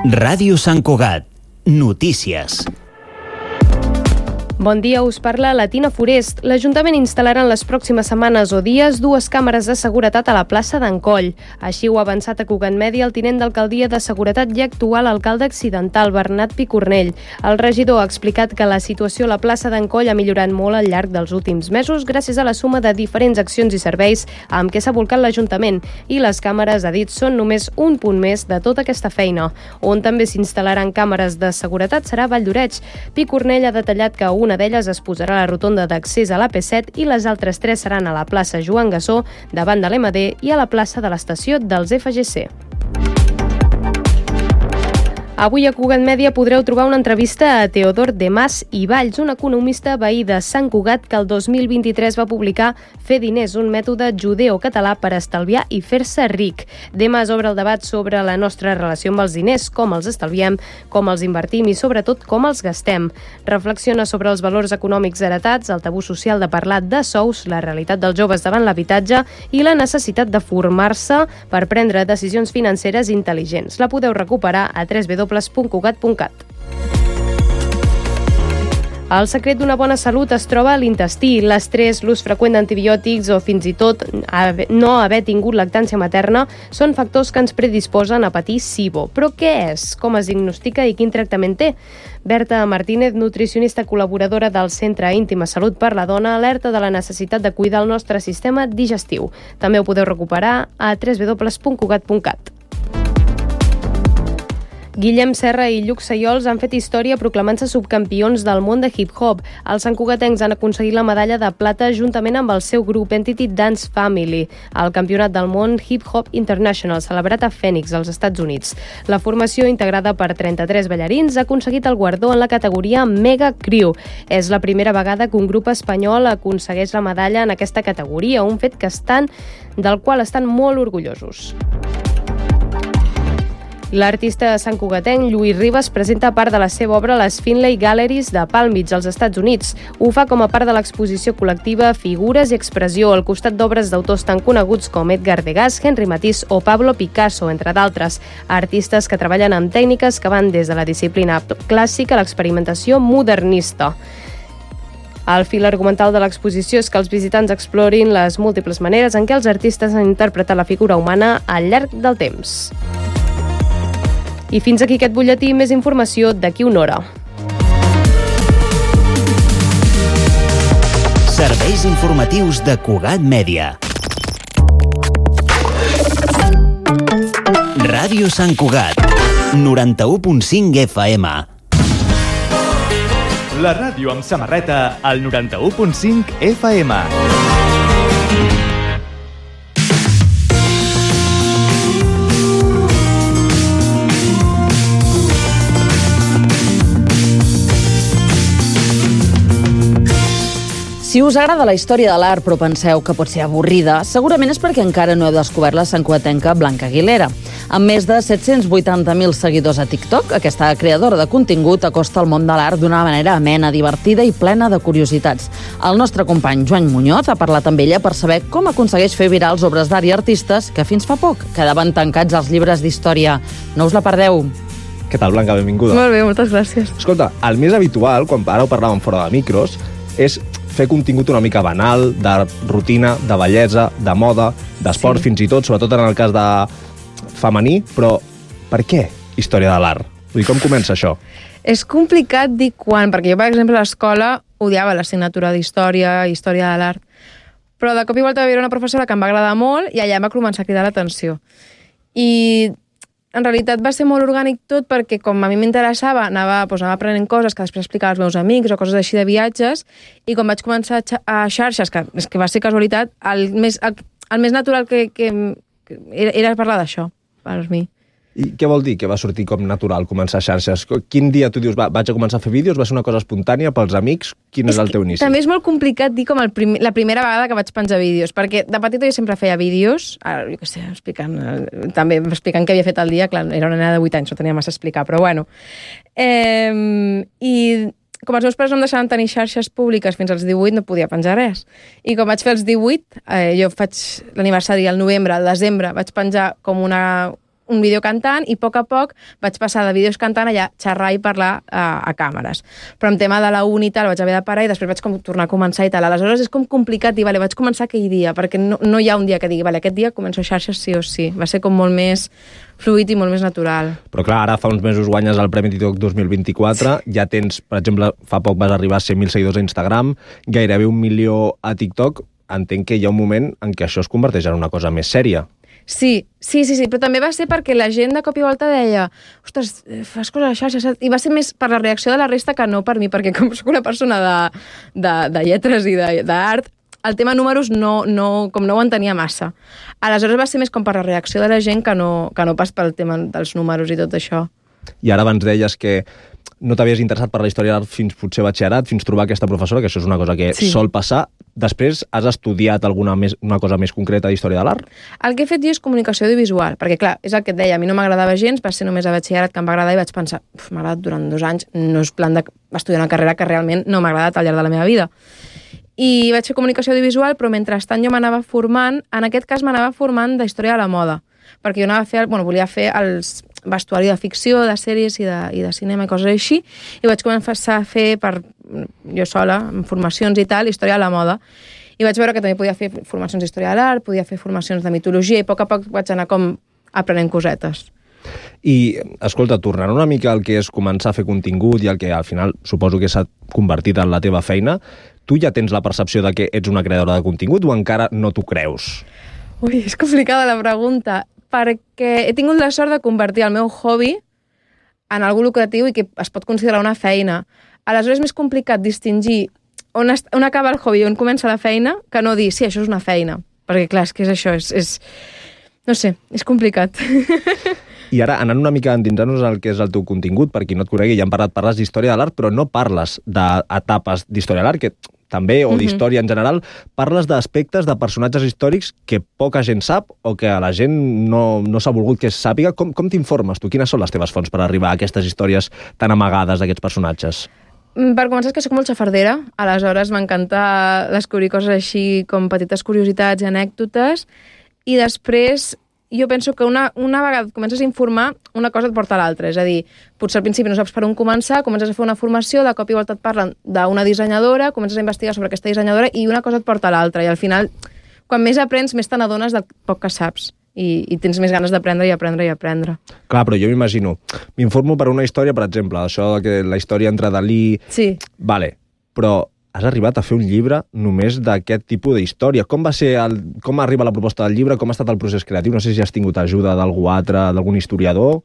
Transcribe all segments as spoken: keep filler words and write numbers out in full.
Ràdio Sant Cugat. Notícies. Bon dia, us parla la Tina Forest. L'Ajuntament instal·larà en les pròximes setmanes o dies dues càmeres de seguretat a la plaça d'en Coll. Així ho ha avançat a Cugat Mèdia el tinent d'alcaldia de Seguretat i actual alcalde accidental, Bernat Picornell. El regidor ha explicat que la situació a la plaça d'en Coll ha millorat molt al llarg dels últims mesos gràcies a la suma de diferents accions i serveis amb què s'ha volcat l'Ajuntament, i les càmeres, ha dit, són només un punt més de tota aquesta feina. On també s'instal·laran càmeres de seguretat serà a Valldoreix. Picornell ha detallat que una Una d'elles es posarà a la rotonda d'accés a l'A P set i les altres tres seran a la plaça Joan Gassó, davant de l'M D, i a la plaça de l'estació dels F G C. Avui a Cugat Mèdia podreu trobar una entrevista a Teodor de Mas i Valls, un economista veí de Sant Cugat que el dos mil vint-i-tres va publicar Fer diners, un mètode judeo-català per estalviar i fer-se ric. De Mas obre el debat sobre la nostra relació amb els diners, com els estalviem, com els invertim i sobretot com els gastem. Reflexiona sobre els valors econòmics heretats, el tabú social de parlar de sous, la realitat dels joves davant l'habitatge i la necessitat de formar-se per prendre decisions financeres intel·ligents. La podeu recuperar a w w w punt cugat punt cat. El secret d'una bona salut es troba a l'intestí. L'estrès, l'ús freqüent d'antibiòtics o fins i tot no haver tingut lactància materna són factors que ens predisposen a patir SIBO. Però què és? Com es diagnostica i quin tractament té? Berta Martínez, nutricionista col·laboradora del Centre Íntima Salut per la Dona, alerta de la necessitat de cuidar el nostre sistema digestiu. També ho podeu recuperar a w w w punt cugat punt cat. Guillem Serra i Lluc Sayols han fet història proclamant-se subcampions del món de hip-hop. Els santcugatencs han aconseguit la medalla de plata juntament amb el seu grup Entity Dance Family, al Campionat del món Hip Hop International, celebrat a Phoenix, als Estats Units. La formació, integrada per trenta-tres ballarins, ha aconseguit el guardó en la categoria Mega Crew. És la primera vegada que un grup espanyol aconsegueix la medalla en aquesta categoria, un fet que estan, del qual estan molt orgullosos. L'artista santcugatenc Lluís Ribas presenta part de la seva obra a les Finlay Galleries de Palm Beach, als Estats Units. Ho fa com a part de l'exposició col·lectiva Figures i Expressió, al costat d'obres d'autors tan coneguts com Edgar Degas, Henri Matisse o Pablo Picasso, entre d'altres. Artistes que treballen amb tècniques que van des de la disciplina clàssica a l'experimentació modernista. El fil argumental de l'exposició és que els visitants explorin les múltiples maneres en què els artistes han interpretat la figura humana al llarg del temps. I fins aquí aquest butlletí, més informació d'aquí una hora. Serveis informatius de Cugat Mèdia. Ràdio Sant Cugat, noranta-u punt cinc F M. La ràdio amb samarreta al noranta-u punt cinc F M. Si us agrada la història de l'art però penseu que pot ser avorrida, segurament és perquè encara no heu descobert la santcugatenca Blanca Aguilera. Amb més de set-cents vuitanta mil seguidors a TikTok, aquesta creadora de contingut acosta el món de l'art d'una manera amena, divertida i plena de curiositats. El nostre company Joan Muñoz ha parlat amb ella per saber com aconsegueix fer virals obres d'art i artistes que fins fa poc quedaven tancats als llibres d'història. No us la perdeu. Què tal, Blanca? Benvinguda. Molt bé, moltes gràcies. Escolta, el més habitual, quan ara ho parlàvem fora de micros, és fer contingut una mica banal, de rutina, de bellesa, de moda, d'esport, sí. Fins i tot, sobretot en el cas de femení, però per què història de l'art? Vull dir, com comença això? És complicat dir quan, perquè jo, per exemple, a l'escola odiava l'assignatura d'història, història de l'art, però de cop i volta va haver una professora que em va agradar molt i allà em va començar a cridar l'atenció. I en realitat va ser molt orgànic tot perquè com a mi m'interessava, anava, doncs, anava aprenent coses que després explicava als meus amics o coses així de viatges, i quan vaig començar a xarxes, que, és que va ser casualitat, el més, el, el més natural que, que, que era, era parlar d'això, per mi. I què vol dir que va sortir com natural començar xarxes? Quin dia tu dius, va, vaig a començar a fer vídeos, va ser una cosa espontània pels amics? Quin és, és el teu inici? També és molt complicat dir com el prim, la primera vegada que vaig penjar vídeos, perquè de petita jo sempre feia vídeos, ara, jo què sé, explicant, també explicant què havia fet el dia, clar, era una nena de vuit anys, no tenia massa a explicar, però bueno. Eh, I com els meus pares no em deixaven tenir xarxes públiques fins als divuit, no podia penjar res. I com vaig fer els divuit, eh, jo faig l'aniversari al novembre, al desembre, vaig penjar com una... un vídeo cantant i a poc a poc vaig passar de vídeos cantant a allà xerrar i parlar a, a càmeres. Però en tema de la uni i tal vaig haver de parar i després vaig com tornar a començar i tal. Aleshores és com complicat dir, vale, vaig començar aquell dia, perquè no, no hi ha un dia que digui, vale, aquest dia començo xarxes sí o sí. Va ser com molt més fluid i molt més natural. Però clar, ara fa uns mesos guanyes el Premi TikTok dos mil vint-i-quatre, sí. Ja tens, per exemple, fa poc vas arribar a cent mil seguidors a Instagram, gairebé un milió a TikTok. Entenc que hi ha un moment en què això es converteix en una cosa més sèria. Sí, sí, sí, sí, però també va ser perquè la gent de cop i volta deia ostres, fas coses a xarxes, i va ser més per la reacció de la resta que no per mi, perquè com soc una persona de, de, de lletres i d'art, el tema números no, no, com no ho entenia massa. Aleshores va ser més com per la reacció de la gent que no, que no pas pel tema dels números i tot això. I ara abans deies que no t'havies interessat per la història d'art fins potser batxillerat, fins trobar aquesta professora, que això és una cosa que sí. Sol passar. Després, has estudiat alguna més, una cosa més concreta d'història de l'art? El que he fet jo és comunicació audiovisual, perquè clar, és el que et deia, a mi no m'agradava gens, va ser només a batxillerat que em va agradar i vaig pensar, m'ha agradat durant dos anys, no és plan d'estudiar una carrera que realment no m'ha agradat al llarg de la meva vida. I vaig fer comunicació audiovisual, però mentrestant jo m'anava formant, en aquest cas m'anava formant d'història de la moda, perquè jo anava a fer, bueno, volia fer els vestuari de ficció, de sèries i de, i de cinema i coses així, i vaig començar a fer per jo sola, amb formacions i tal, història de la moda. I vaig veure que també podia fer formacions d'història de l'art, podia fer formacions de mitologia, i a poc a poc vaig anar com aprenent cosetes. I, escolta, tornant una mica al que és començar a fer contingut i al que al final suposo que s'ha convertit en la teva feina, tu ja tens la percepció de que ets una creadora de contingut o encara no t'ho creus? Ui, és complicada la pregunta, perquè he tingut la sort de convertir el meu hobby en algo lucratiu i que es pot considerar una feina. Aleshores és més complicat distingir on, on acaba el hobby i on comença la feina que no dir, sí, això és una feina. Perquè clar, és que és això, és... és... no sé, és complicat. I ara, anant una mica endinsant-nos al que és el teu contingut, per qui no et conegui, ja hem parlat, parles d'història de l'art, però no parles d'etapes d'història de l'art, que també, o d'història en general, parles d'aspectes de personatges històrics que poca gent sap o que a la gent no, no s'ha volgut que es sàpiga. Com, com t'informes tu? Quines són les teves fonts per arribar a aquestes històries tan amagades d'aquests personatges? Per començar, és que soc molt xafardera, aleshores m'encanta descobrir coses així com petites curiositats i anècdotes, i després jo penso que una, una vegada comences a informar, una cosa et porta a l'altra. És a dir, potser al principi no saps per on començar, comences a fer una formació, de cop i volta et parlen d'una dissenyadora, comences a investigar sobre aquesta dissenyadora i una cosa et porta a l'altra. I al final, quan més aprens, més te n'adones del poc que saps. I, i tens més ganes d'aprendre i aprendre i aprendre. Clar, però jo m'imagino, m'informo per una història, per exemple, això que la història entre Dalí... Sí. Vale, però has arribat a fer un llibre només d'aquest tipus d'història. Com va ser el, com arriba la proposta del llibre? Com ha estat el procés creatiu? No sé si has tingut ajuda d'algú altre, d'algun historiador.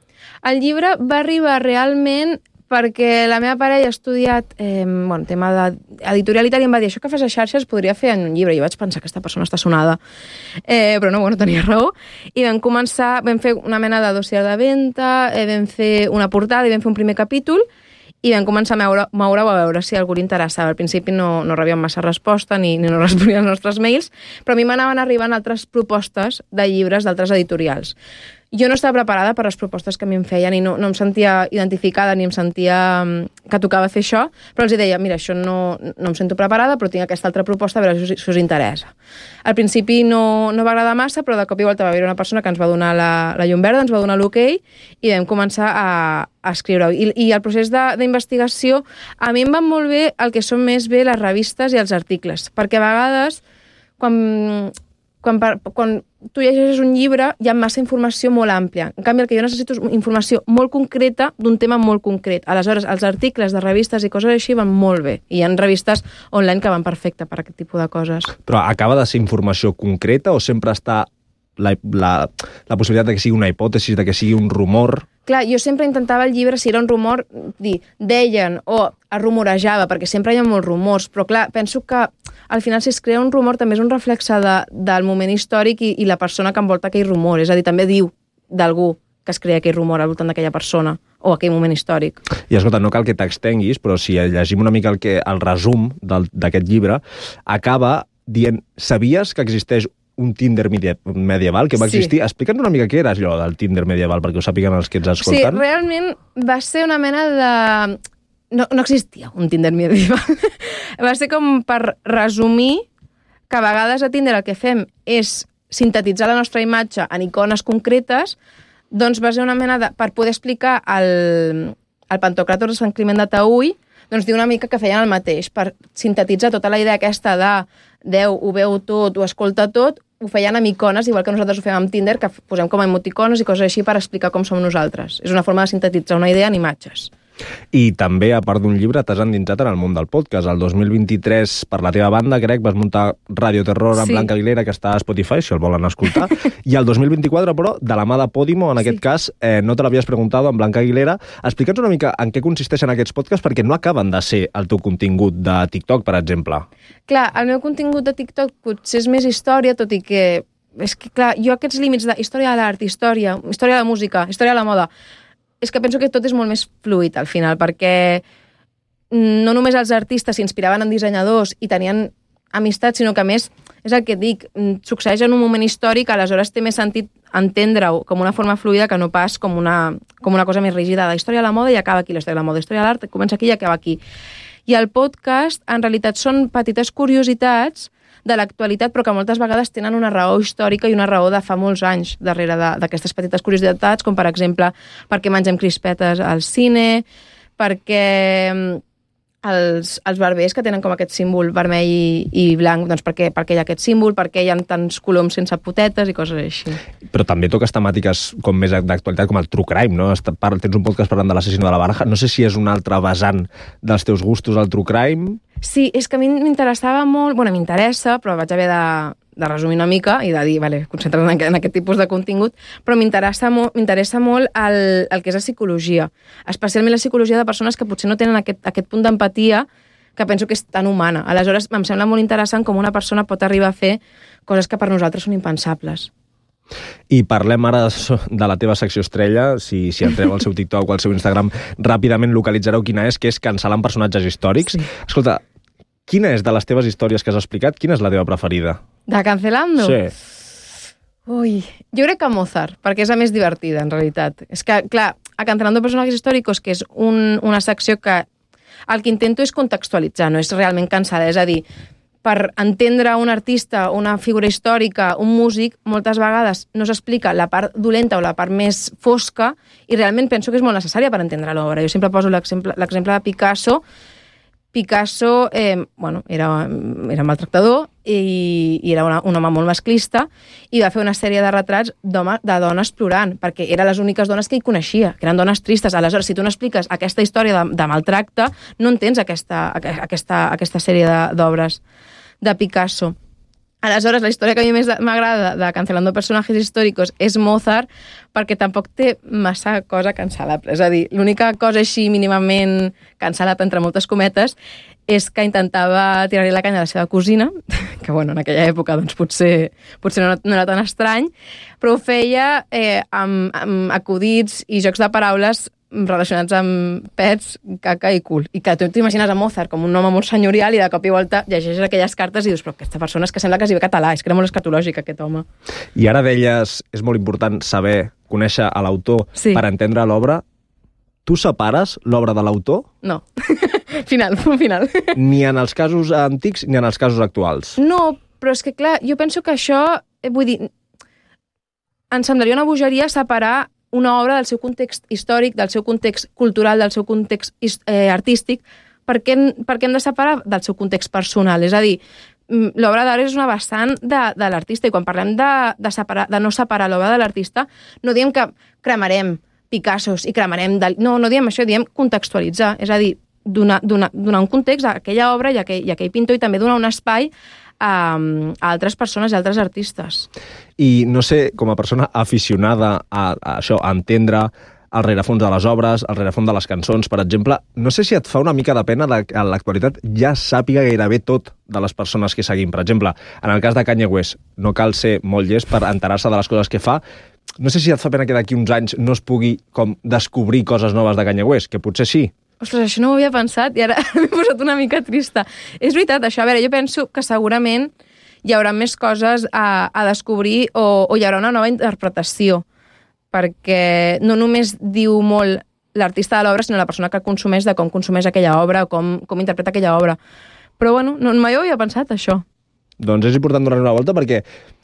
El llibre va arribar realment perquè la meva parella ha estudiat eh, bueno, tema d'editorial i tal, i em va dir, això que fas a xarxes podria fer en un llibre. I jo vaig pensar que aquesta persona està sonada. Eh, però no, bueno, tenia raó. I vam començar, vam fer una mena de dossier de venda, eh, vam fer una portada i vam fer un primer capítol, i vam començar a moure, moure a veure si algú li interessava. Al principi no, no rebíem massa resposta ni, ni no responien els nostres mails, però a mi m'anaven arribant altres propostes de llibres d'altres editorials. Jo no estava preparada per les propostes que a mi em feien i no, no em sentia identificada ni em sentia que tocava fer això, però els deia, mira, això no, no em sento preparada, però tinc aquesta altra proposta, a veure si, si us interessa. Al principi no, no va agradar massa, però de cop i volta va haver una persona que ens va donar la, la llum verda, ens va donar l'ok, i vam començar a, a escriure. I, I el procés d'investigació, a mi em van molt bé el que són més bé les revistes i els articles, perquè a vegades, quan... Quan, quan tu llegeixes un llibre hi ha massa informació molt àmplia. En canvi, el que jo necessito és informació molt concreta d'un tema molt concret. Aleshores, els articles de revistes i coses així van molt bé. I hi ha revistes online que van perfecte per aquest tipus de coses. Però acaba de ser informació concreta o sempre està la, la, la possibilitat de que sigui una hipòtesi, de que sigui un rumor? Clar, jo sempre intentava el llibre, si era un rumor, dir, deien o es rumorejava, perquè sempre hi ha molts rumors, però clar, penso que al final si es crea un rumor també és un reflexe de, del moment històric i, i la persona que envolta aquell rumor, és a dir, també diu d'algú que es crea aquell rumor al voltant d'aquella persona o aquell moment històric. I escolta, no cal que t'extenguis, però si llegim una mica el, que, el resum d'aquest llibre, acaba dient, sabies que existeix un Tinder medieval que va existir? Sí. Explica'ns una mica què era allò del Tinder medieval, perquè ho sàpiguen els que ens escolten. Sí, realment va ser una mena de... No, no existia un Tinder medieval. Va ser com per resumir que a vegades a Tinder el que fem és sintetitzar la nostra imatge en icones concretes, doncs va ser una mena de... Per poder explicar el, el Pantocràtor de Sant Climent de Taüll, doncs diu una mica que feien el mateix, per sintetitzar tota la idea aquesta de Déu ho veu tot, ho escolta tot, ho feien amb icones, igual que nosaltres ho fem amb Tinder, que posem com a emoticones i coses així per explicar com som nosaltres. És una forma de sintetitzar una idea en imatges. I també, a part d'un llibre, t'has endinsat en el món del podcast. El dos mil vint-i-tres, per la teva banda, crec, vas muntar Radio Terror amb Sí. Blanca Aguilera, que està a Spotify, si el volen escoltar. I el dos mil vint-i-quatre, però, de la mà de Podimo, en Sí. aquest cas, eh, no te l'havies preguntat amb Blanca Aguilera. Explica'ns una mica en què consisteixen aquests podcasts, perquè no acaben de ser el teu contingut de TikTok, per exemple. Clar, el meu contingut de TikTok potser és més història, tot i que... És que, clar, jo aquests límits de història de l'art, història, història de la música, història de la moda, és que penso que tot és molt més fluid al final, perquè no només els artistes s'inspiraven en dissenyadors i tenien amistat, sinó que a més, és el que et dic, succeeix en un moment històric, aleshores té més sentit entendre-ho com una forma fluida que no pas com una, com una cosa més rígida. La història de la moda i acaba aquí, la història de la moda, la història de l'art comença aquí i acaba aquí. I el podcast, en realitat, són petites curiositats de l'actualitat, però que moltes vegades tenen una raó històrica i una raó de fa molts anys darrere d'aquestes petites curiositats, com per exemple, per què mengem crispetes al cine, perquè els, els barbers que tenen com aquest símbol vermell i, i blanc, doncs per què, per què hi ha aquest símbol, per què hi ha tants coloms sense potetes i coses així. Però també toques temàtiques com més d'actualitat, com el true crime, no? Tens un podcast parlant de l'assassino de la Baraja. No sé si és un altre vessant dels teus gustos, el true crime. Sí, és que a mi m'interessava molt... Bueno, m'interessa, però vaig haver de, de resumir una mica i de dir, vale, concentra't en, en aquest tipus de contingut, però m'interessa molt, m'interessa molt el, el que és la psicologia, especialment la psicologia de persones que potser no tenen aquest, aquest punt d'empatia que penso que és tan humana. Aleshores, em sembla molt interessant com una persona pot arribar a fer coses que per nosaltres són impensables. I parlem ara de la teva secció estrella. Si, si entreu al seu TikTok o al seu Instagram, ràpidament localitzareu quina és, que és cancel·lant personatges històrics. Sí. Escolta, quina és de les teves històries que has explicat, quina és la teva preferida? De Cancelando? Sí. Ui, jo crec que Mozart, perquè és la més divertida, en realitat. És que, clar, a Cancelando personatges històrics, que és un, una secció que el que intento és contextualitzar, no és realment cansada, és a dir, per entendre un artista, una figura històrica, un músic, moltes vegades no s'explica la part dolenta o la part més fosca i realment penso que és molt necessària per entendre l'obra. Jo sempre poso l'exemple l'exemple de Picasso. Picasso eh, bueno, era, era maltractador i, i era una, un home molt masclista i va fer una sèrie de retrats de dones plorant, perquè eren les úniques dones que ell coneixia, que eren dones tristes. Aleshores, si tu no expliques aquesta història de, de maltracte, no entens aquesta, aquesta, aquesta sèrie d'obres de Picasso. Aleshores, la història que a mi més m'agrada de Cancelando personatges històrics és Mozart, perquè tampoc té massa cosa cancel·lable. És a dir, l'única cosa així mínimament cancel·lable, entre moltes cometes, és que intentava tirar-li la canya a la seva cosina, que bueno, en aquella època doncs, potser, potser no, no era tan estrany, però ho feia eh, amb, amb acudits i jocs de paraules relacionats amb pets, caca i cul. I que tu t'imagines a Mozart com un home molt senyorial i de cop i volta llegeixes aquelles cartes i dius, però aquesta persona és que sembla que es diu català, és que era molt escatològic aquest home. I ara deies, és molt important saber, conèixer a l'autor Sí. per entendre l'obra. Tu separes l'obra de l'autor? No. Final, punt final. Ni en els casos antics ni en els casos actuals. No, però és que clar, jo penso que això, eh, vull dir, em semblaria una bogeria separar una obra del seu context històric, del seu context cultural, del seu context eh, artístic, perquè, perquè hem de separar del seu context personal. És a dir, l'obra d'art és una vessant de, de l'artista, i quan parlem de, de, separar, de no separar l'obra de l'artista, no diem que cremarem Picassos i cremarem... De... No, no diem això, diem contextualitzar. És a dir, donar, donar, donar un context a aquella obra i a aquell, i a aquell pintor, i també donar un espai a, a altres persones i altres artistes. I no sé, com a persona aficionada a, a això, a entendre el rerefons de les obres, el rerefons de les cançons, per exemple, no sé si et fa una mica de pena de que a l'actualitat ja sàpiga gairebé tot de les persones que seguim. Per exemple, en el cas de Kanye West, no cal ser molt llest per enterar-se de les coses que fa. No sé si et fa pena que d'aquí uns anys no es pugui com descobrir coses noves de Kanye West, que potser sí. Ostres, això no ho havia pensat i ara m'he posat una mica trista. És veritat, això. A veure, jo penso que segurament hi haurà més coses a, a descobrir o, o hi haurà una nova interpretació, perquè no només diu molt l'artista de l'obra, sinó la persona que consumeix, de com consumeix aquella obra o com, com interpreta aquella obra. Però, bueno, no, mai ho havia pensat, això. Doncs és important donar una volta perquè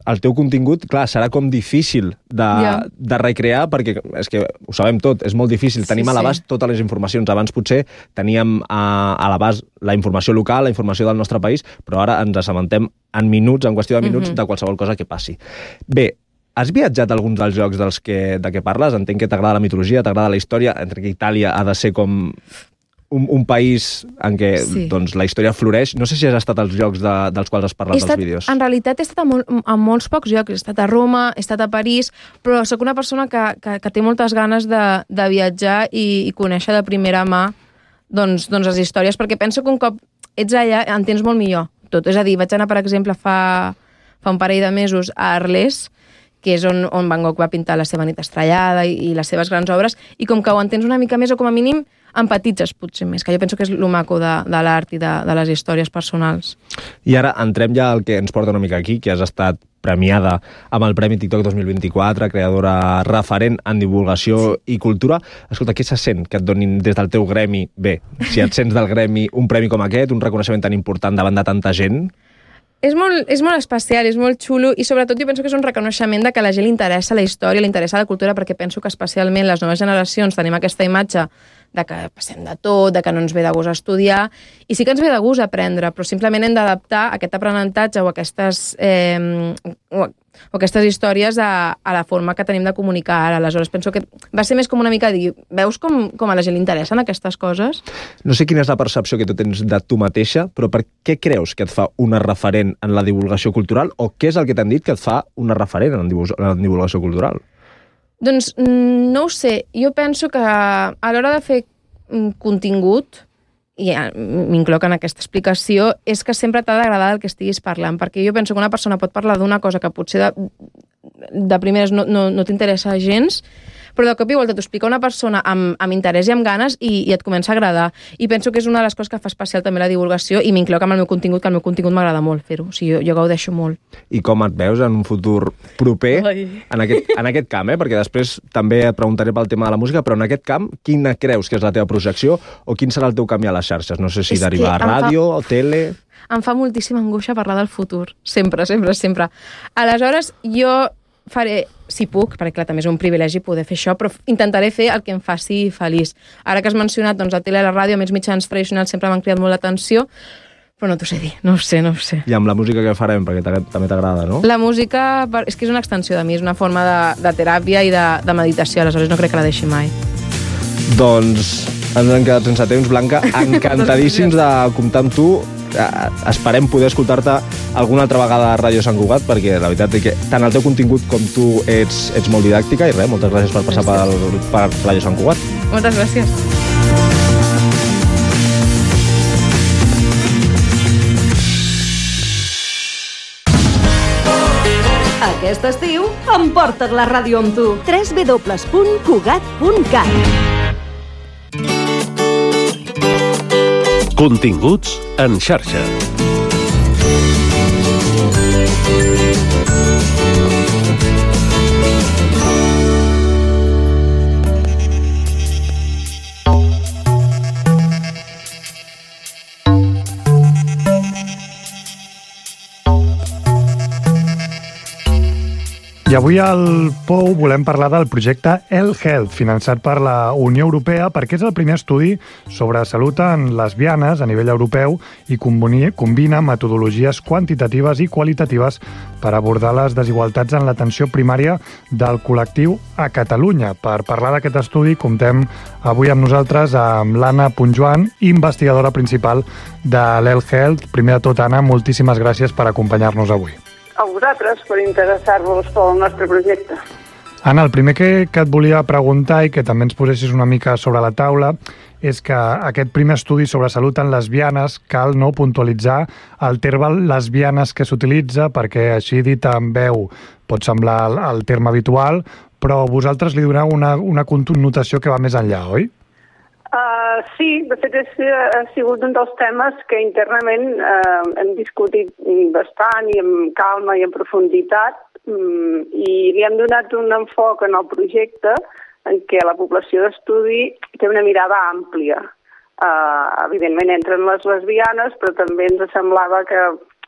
el teu contingut, clar, serà com difícil de, Ja. de recrear, perquè és que ho sabem tot, és molt difícil. Sí, Tenim a l'abast sí. totes les informacions. Abans potser teníem a, a l'abast la informació local, la informació del nostre país, però ara ens assabentem en minuts, en qüestió de minuts, Mhm. de qualsevol cosa que passi. Bé, has viatjat a alguns dels llocs dels que, de què parles? Entenc que t'agrada la mitologia, t'agrada la història, entre que Itàlia ha de ser com un, un país en què Sí. doncs, la història floreix. No sé si has estat als llocs de, dels quals has parlat He als estat, vídeos. en realitat he estat a, molt, a molts pocs llocs. He estat a Roma, he estat a París, però sóc una persona que, que, que té moltes ganes de, de viatjar i, i conèixer de primera mà doncs, doncs les històries, perquè penso que un cop ets allà entens molt millor tot. És a dir, vaig anar, per exemple, fa, fa un parell de mesos a Arles, que és on, on Van Gogh va pintar la seva nit estrellada i, i les seves grans obres, i com que ho entens una mica més, o com a mínim empatitzes potser més, que jo penso que és lo maco de, de l'art i de, de les històries personals. I ara entrem ja al que ens porta una mica aquí, que has estat premiada amb el Premi TikTok dos mil vint-i-quatre, creadora referent en divulgació sí. i cultura. Escolta, què se sent que et donin des del teu gremi, bé, si et sents del gremi, un premi com aquest, un reconeixement tan important davant de tanta gent? És molt, és molt especial, és molt xulo i sobretot jo penso que és un reconeixement de que a la gent li interessa la història, li interessa la cultura, perquè penso que especialment les noves generacions tenim aquesta imatge de que passem de tot, de que no ens ve de gust estudiar, i sí que ens ve de gust aprendre, però simplement hem d'adaptar aquest aprenentatge o aquestes, eh, o, o aquestes històries a, a la forma que tenim de comunicar ara. Aleshores penso que va ser més com una mica dir, veus com, com a la gent li interessen aquestes coses? No sé quina és la percepció que tu tens de tu mateixa, però per què creus que et fa una referent en la divulgació cultural, o què és el que t'han dit que et fa una referent en divulgació cultural? Doncs no ho sé. Jo penso que a l'hora de fer contingut, i m'incloc en aquesta explicació, és que sempre t'ha d'agradar el que estiguis parlant, perquè jo penso que una persona pot parlar d'una cosa que potser de, de primeres no, no, no t'interessa gens, però de cop i volta t'ho explica una persona amb, amb interès i amb ganes i, i et comença a agradar. I penso que és una de les coses que fa especial també la divulgació, i m'incloc amb el meu contingut, que el meu contingut m'agrada molt fer-ho. O sigui, jo, jo gaudeixo molt. I com et veus en un futur proper en aquest, en aquest camp, eh? Perquè després també et preguntaré pel tema de la música, però en aquest camp, quina creus que és la teva projecció o quin serà el teu camí a les xarxes? No sé si És derivar a que em ràdio o tele... Em fa moltíssima angoixa parlar del futur. Sempre, sempre, sempre. Aleshores, jo faré, si puc, perquè clar, també és un privilegi poder fer això, però intentaré fer el que em faci feliç. Ara que has mencionat, doncs, la tele i la ràdio, a més mitjans tradicionals sempre m'han cridat molt l'atenció, però no t'ho sé dir, no ho sé, no ho sé. I amb la música que farem, perquè també t'agrada, no? La música és que és una extensió de mi, és una forma de, de teràpia i de, de meditació, aleshores no crec que la deixi mai. Doncs ens hem quedat sense temps, Blanca. Encantadíssims de comptar amb tu. Esperem poder escoltar-te alguna altra vegada a Ràdio Sant Cugat, perquè la veritat és que tant el teu contingut com tu ets, ets molt didàctica, i res, moltes gràcies per passar per, per Ràdio Sant Cugat. Moltes gràcies. Aquest estiu emporta't la ràdio amb tu. w w w punt cugat punt cat. Continguts en xarxa. I avui al Pou volem parlar del projecte L-Health, finançat per la Unió Europea, perquè és el primer estudi sobre salut en lesbianes a nivell europeu i combina metodologies quantitatives i qualitatives per abordar les desigualtats en l'atenció primària del col·lectiu a Catalunya. Per parlar d'aquest estudi comptem avui amb nosaltres amb l'Anna Punjoan, investigadora principal de l'L-Health. Primer de tot, Anna, moltíssimes gràcies per acompanyar-nos avui. A vosaltres per interessar-vos pel nostre projecte. Anna, el primer que, que et volia preguntar i que també ens posessis una mica sobre la taula és que aquest primer estudi sobre salut en lesbianes cal no puntualitzar el terme lesbianes que s'utilitza, perquè així dit en veu pot semblar el, el terme habitual, però vosaltres li doneu una, una connotació que va més enllà, oi? Uh, sí, de fet és, ha sigut un dels temes que internament uh, hem discutit bastant i amb calma i en profunditat, um, i li hem donat un enfoc en el projecte en què la població d'estudi té una mirada àmplia. Uh, evidentment entren les lesbianes, però també ens semblava que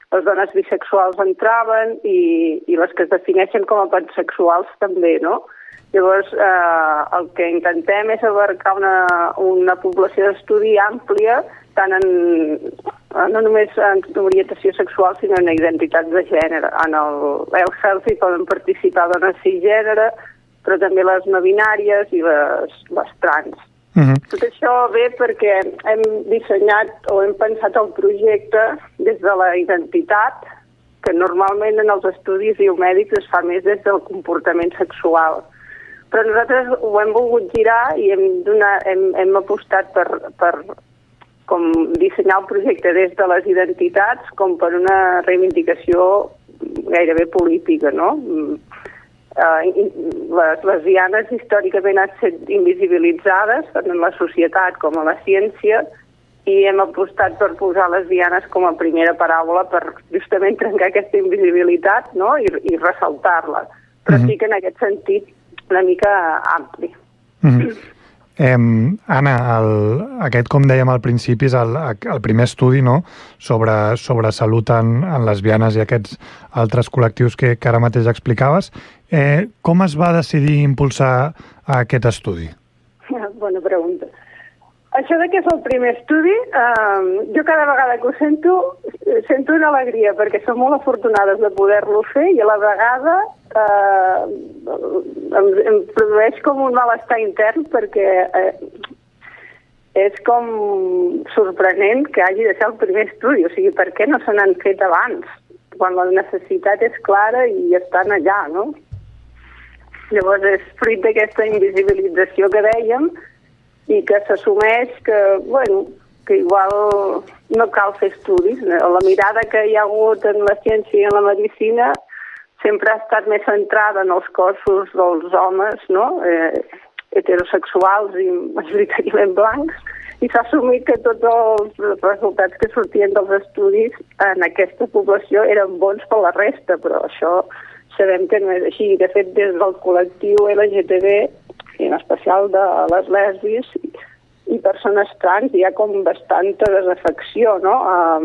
les dones bisexuals entraven i, i les que es defineixen com a pansexuals també, no? Llavors, eh, el que intentem és abarcar una, una població d'estudi àmplia, tant en, no només en orientació sexual, sinó en identitat de gènere. En el L-Health hi poden participar dones cisgènere, però també les no binàries i les, les trans. Uh-huh. Tot això ve perquè hem dissenyat o hem pensat el projecte des de la identitat, que normalment en els estudis biomèdics es fa més des del comportament sexual. Però nosaltres ho hem volgut girar i hem, donat, hem, hem apostat per, per com dissenyar el projecte des de les identitats com per una reivindicació gairebé política, no? Les lesbianes històricament han estat invisibilitzades en la societat com a la ciència i hem apostat per posar lesbianes com a primera paraula per justament trencar aquesta invisibilitat, no? I, i ressaltar-la. Però uh-huh. sí que en aquest sentit una mica ampli. Uh-huh. Eh, Anna, el, aquest, com dèiem al principi, és el, el primer estudi, no?, sobre, sobre salut en, en lesbianes i aquests altres col·lectius que, que ara mateix explicaves. Eh, com es va decidir impulsar aquest estudi? Bona pregunta. Això de que és el primer estudi, eh, jo cada vegada que ho sento, sento una alegria, perquè som molt afortunades de poder-lo fer i a la vegada eh, em, em produeix com un malestar intern, perquè eh, és com sorprenent que hagi de ser el primer estudi. O sigui, per què no se n'han fet abans, quan la necessitat és clara i estan allà, no? Llavors és fruit d'aquesta invisibilització que dèiem, i que s'assumeix que, bueno, que igual no cal fer estudis. La mirada que hi ha hagut en la ciència i en la medicina sempre ha estat més centrada en els cossos dels homes, no?, eh, heterosexuals i majoritàriament blancs, i s'ha assumit que tots els resultats que sortien dels estudis en aquesta població eren bons per la resta, però això sabem que no és així. De fet, des del col·lectiu L G T B, i en especial de les lèsbies i persones trans, hi ha com bastanta desafecció, no?, a,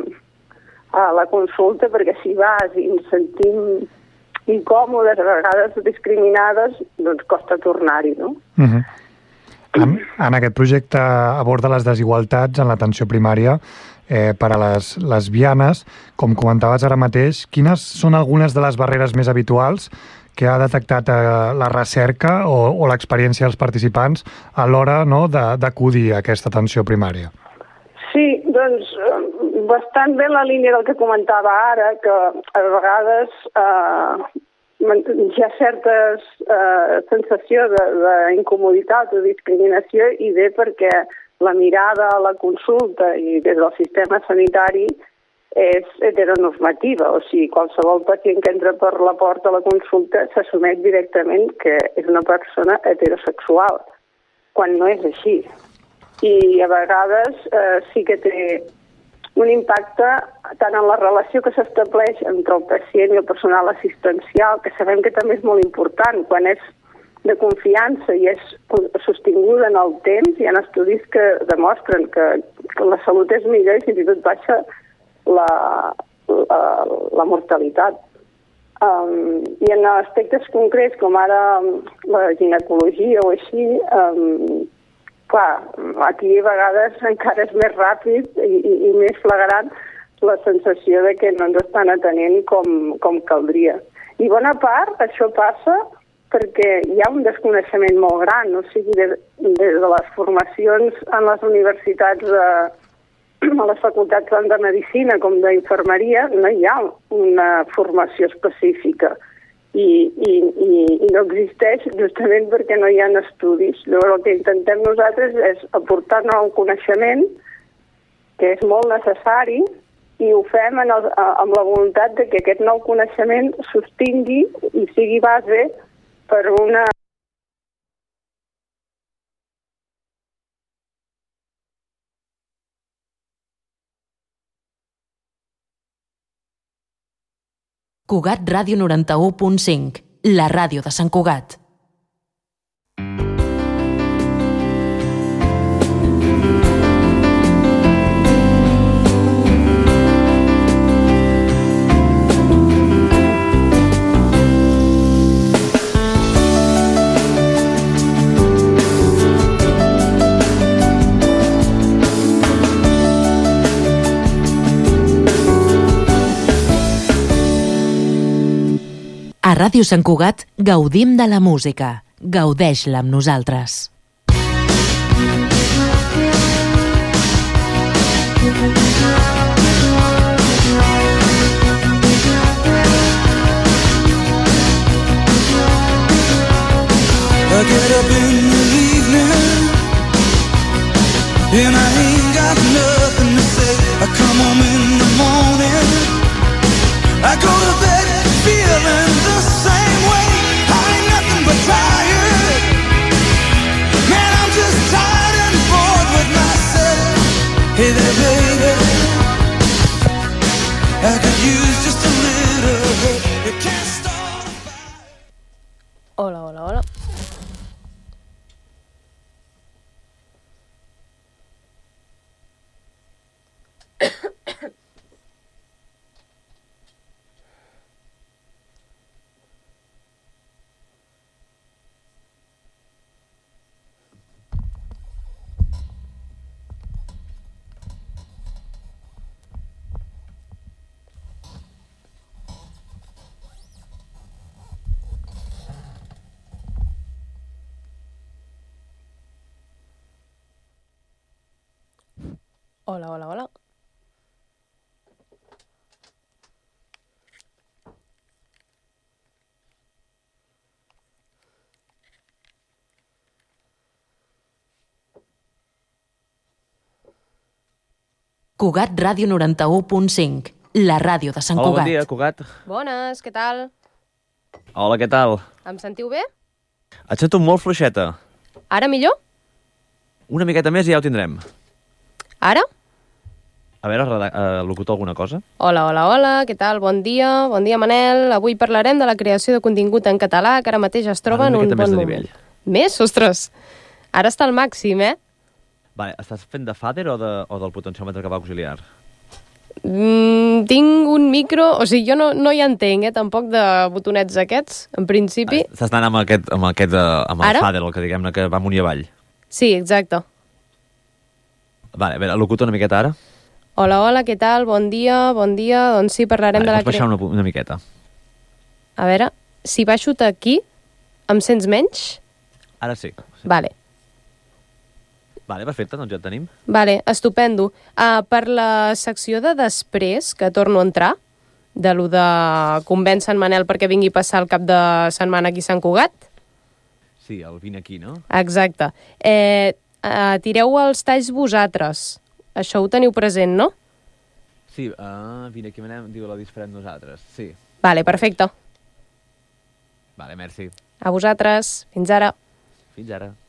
a la consulta, perquè si vas i ens sentim incòmodes, a vegades discriminades, doncs costa tornar-hi, no? Uh-huh. En, en aquest projecte aborda les desigualtats en l'atenció primària eh, per a les lesbianes. Com comentaves ara mateix, quines són algunes de les barreres més habituals que ha detectat eh, la recerca o, o l'experiència dels participants a l'hora, no, d'acudir a aquesta atenció primària? Sí, doncs bastant bé la línia del que comentava ara, que a vegades eh, hi ha certes eh, sensació d'incomoditat o discriminació i bé perquè la mirada a la consulta i des del sistema sanitari és heteronormativa, o sigui, qualsevol pacient que entra per la porta a la consulta s'assumeix directament que és una persona heterosexual, quan no és així. I a vegades eh, sí que té un impacte tant en la relació que s'estableix entre el pacient i el personal assistencial, que sabem que també és molt important, quan és de confiança i és sostinguda en el temps. Hi ha estudis que demostren que, que la salut és millor i fins i tot baixa La, la, la mortalitat. Um, I en aspectes concrets, com ara la ginecologia o així, um, clar, aquí a vegades encara és més ràpid i, i, i més flagrant la sensació de que no ens estan atenent com, com caldria. I bona part això passa perquè hi ha un desconeixement molt gran, o sigui, des, des de les formacions en les universitats de a les facultats tant de medicina com d'infermeria no hi ha una formació específica i, i, i, i no existeix justament perquè no hi ha estudis. Llavors el que intentem nosaltres és aportar nou coneixement que és molt necessari i ho fem en el, amb la voluntat de que aquest nou coneixement sostingui i sigui base per una Cugat Ràdio noranta-u punt cinc, la ràdio de Sant Cugat. Ràdio Sant Cugat gaudim de la música. Gaudeix-la amb nosaltres. I get up in the evening and I ain't got nothing to say. I come home in the morning, I go to bed feeling the same way. I ain't nothing but tired, man, I'm just tired and bored with myself. Hey there baby, I could use just a little help. You can't start. Hola, hola, hola. Hola, hola, hola. Cugat Ràdio noranta-u punt cinc, la ràdio de Sant Hola, Cugat. bon dia, Cugat. Bones, què tal? Hola, què tal? Em sentiu bé? Et sento molt fluixeta. Ara millor? Una miqueta més i ja ho tindrem. Ara? A veure, redac- eh, locutor, alguna cosa? Hola, hola, hola, què tal? Bon dia, bon dia, Manel. Avui parlarem de la creació de contingut en català, que ara mateix es troba en Ara una un miqueta bon més de moment. nivell. Més? Ostres! Ara està al màxim, eh? Vale, estàs fent de fader o, de, o del potenciòmetre que va auxiliar? Mm, tinc un micro... O sigui, jo no, no hi entenc, eh, tampoc de botonets aquests, en principi. Estàs anant amb aquest, amb aquest, eh, amb el Ara? fader, el que diguem-ne que va amunt i avall. Sí, exacte. Vale, a veure, locutor una miqueta ara. Hola, hola, què tal? Bon dia, bon dia. Doncs sí, parlarem Vale, de la... pots baixar una, una miqueta. A veure, si baixo aquí, em sents menys? Ara sí. Vale. Vale, perfecte, doncs ja el tenim. Vale, estupendo. Uh, per la secció de després, que torno a entrar, de lo de convèncer en Manel perquè vingui a passar el cap de setmana aquí a Sant Cugat. Sí, el vine aquí, no? Exacte. Eh, uh, tireu els talls vosaltres. Això ho teniu present, no? Sí, uh, vine aquí, anem, diu la disparem nosaltres. Sí. Vale, perfecte. Vale, merci. A vosaltres. Fins ara. Fins ara.